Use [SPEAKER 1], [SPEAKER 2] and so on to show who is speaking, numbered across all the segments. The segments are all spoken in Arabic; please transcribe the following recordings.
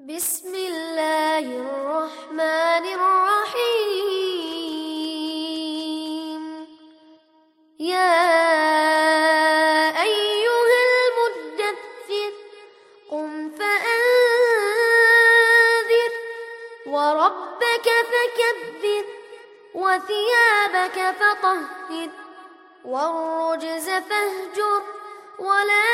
[SPEAKER 1] بسم الله الرحمن الرحيم. يا أيها المدثر قم فأنذر وربك فكبر وثيابك فطهر والرجز فاهجر ولا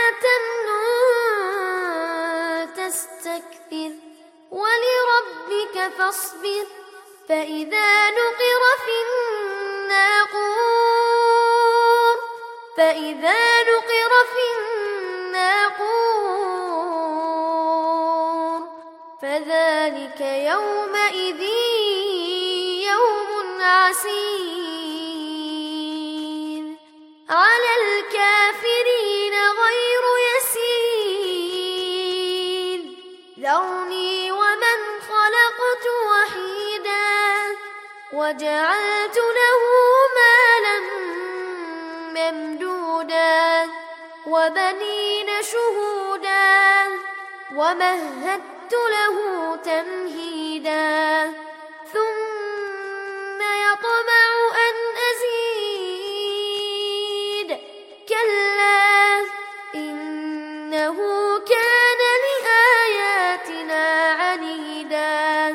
[SPEAKER 1] تمنن تستكثر ولربك فاصبر فإذا نقر في الناقور فذلك يومئذ يوم عسير على الكافرين غير يسير. ذرني ومن خلقت وحيدا وجعلت له مالا ممدودا وبنين شهودا ومهدت له تمهيدا ثم يطمع أن أزيد كلا إنه كان لآياتنا عنيدا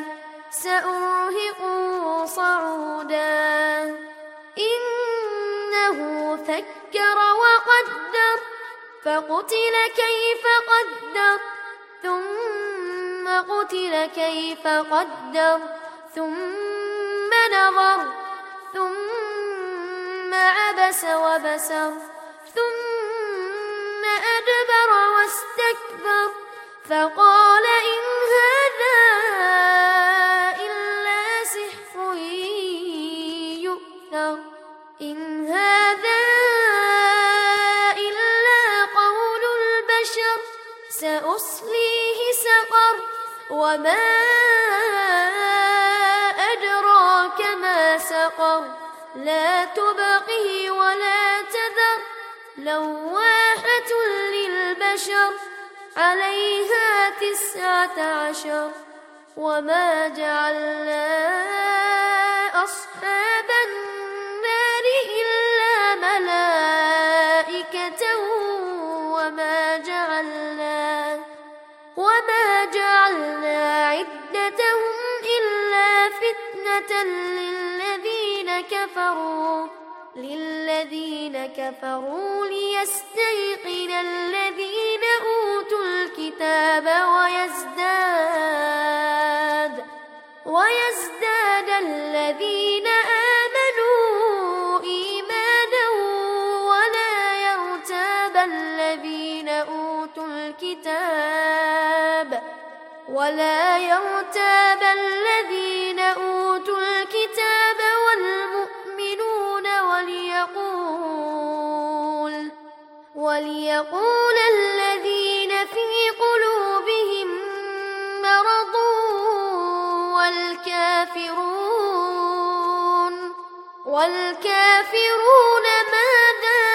[SPEAKER 1] سأرهقه صعودا إنه فكر وقدر فقتل كيف قدر ثم قتل كيف قدر ثم نظر ثم عبس وبسر ثم أدبر واستكبر فقال إن هذا إلا سحر يؤثر إن هذا إلا قول البشر سأصليه سقر وما أدراك ما سقر لا تبقي ولا تذر لواحة للبشر عليها 19 وما جعلنا أصحاب النار إلا ملائكة وما جعلنا عدتهم إلا فتنة للذين كفروا ليستيقن الذين أوتوا الكتاب ويزداد الذين آمنوا إيمانا ولا يرتاب الذين أوتوا الكتاب والمؤمنون وليقول الذين في قلوبهم مرض والكافرون ماذا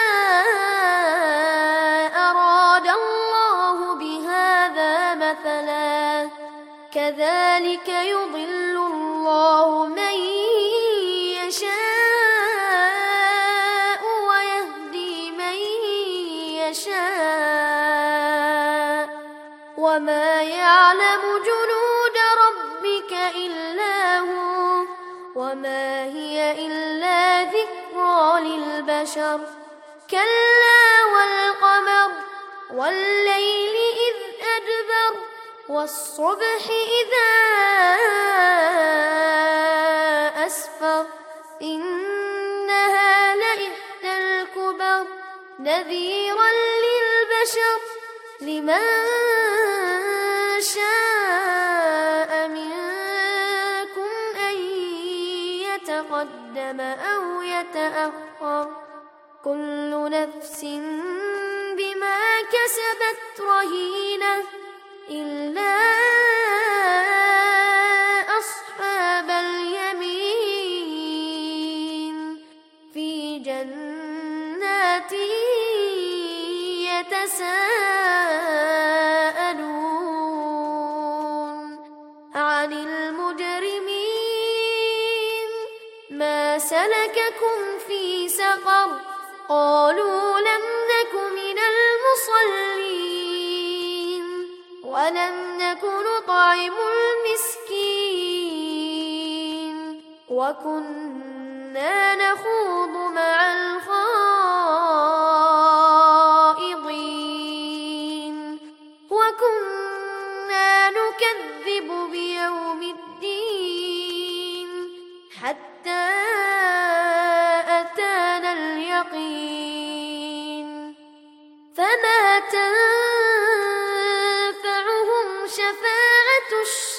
[SPEAKER 1] أراد الله بهذا مثلا كذلك يضل الله من يشاء ويهدي من يشاء وما يعلم جنود ربك إلا هو وما هي إلا ذكرى للبشر كلا والقمر والليل إذ أدبر والصبح إذا أسفر إنها لإحدى الكبر نذيرا للبشر لمن شاء منكم أن يتقدم أو يتأخر كل نفس بما كسبت رهينة إلا أصحاب اليمين في جنات يتساءلون سلككم في سقر قالوا لم نك من المصلين ولم نك نطعم المسكين وكنا نخوض مع الخائضين وكنا نكذب بيوم الدين حتى أتانا اليقين فما تنفعهم شفاعة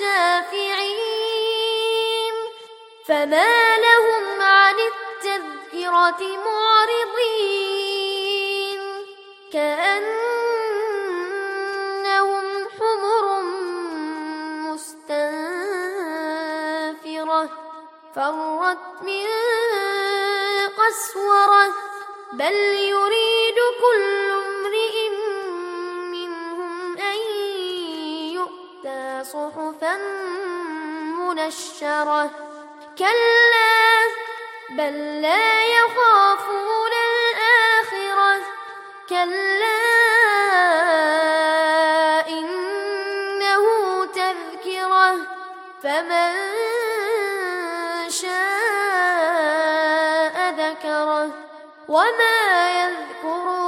[SPEAKER 1] الشافعين فما لهم عن التذكرة معرضين كأنهم حمر مستنفرة فرت من قسورة بل يريد كل امرئ منهم أن يؤتى صحفا منشرة كلا بل لا يخافون الآخرة كلا إنه تذكرة فمن شاء ذكره وما يذكرون